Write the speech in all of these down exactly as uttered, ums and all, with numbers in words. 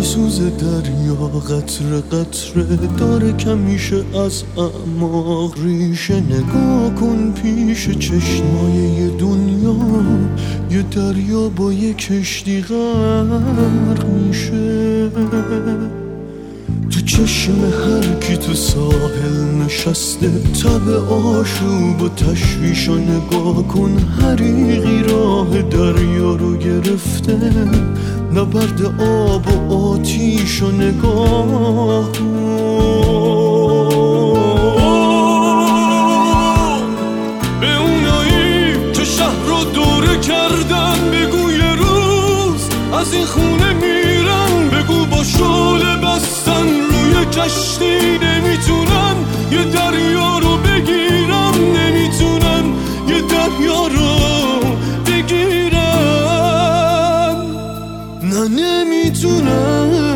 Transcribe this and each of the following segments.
میسوزه دریا قطره قطره داره کمیشه از اعماق ریشه. نگاه کن پیش چشمای دنیا یه دریا با یه کشتی غرق میشه. تو چشم هر کی تو ساحل نشسته تب آشوب و تشویش و نگاه کن حریقی راه دریا رو گرفته. نبرد آب و آتیش و نگاه کن. به اونایی که شهر رو دوره کردن بگو یه روز از این خونه میرن. بگو با شعله بستن روی کشتی نمیتونن یه دریا رو بگیرن. نمیتونن یه دریا رو بگیرن. نه نمیتونن.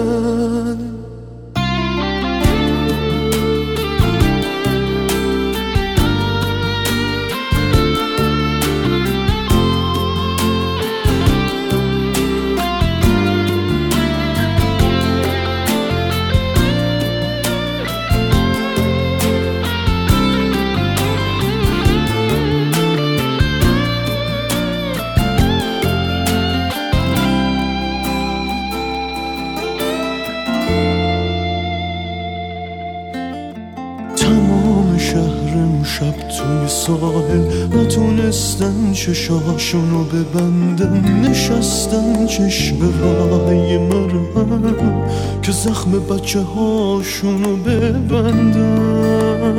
تمام شهر امشب توی ساحل نتونستن چشاشونو ببندن. نشستن چشم راه مرهم که زخم بچه هاشونو ببندن.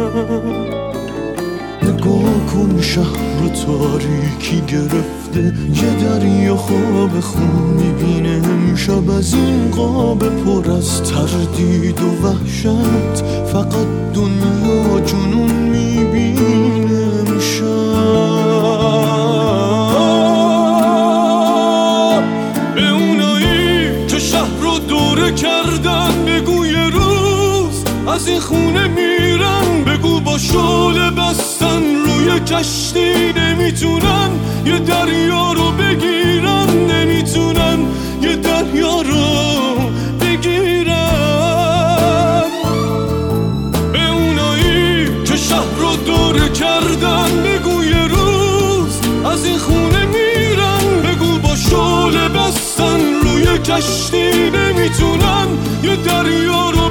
نگاه کن شهر تاریکی گرفته یه دریا خواب خون میبینه امشب. از این قاب پر از تردید و وحشت فقط دنیا جنون میبینه امشب. به اونایی که شهر رو دوره کردن بگو یه روز از این خونه میرن. بگو با شعله بستن روی کشتی نمیتونن یه دریا رو بگیرن. نمیتونن یه دریا رو بگیرن. به اونایی که شهر رو دوره کردن بگو یه روز از این خونه میرن. بگو با شعله بستن روی کشتی نمیتونن یه دریا رو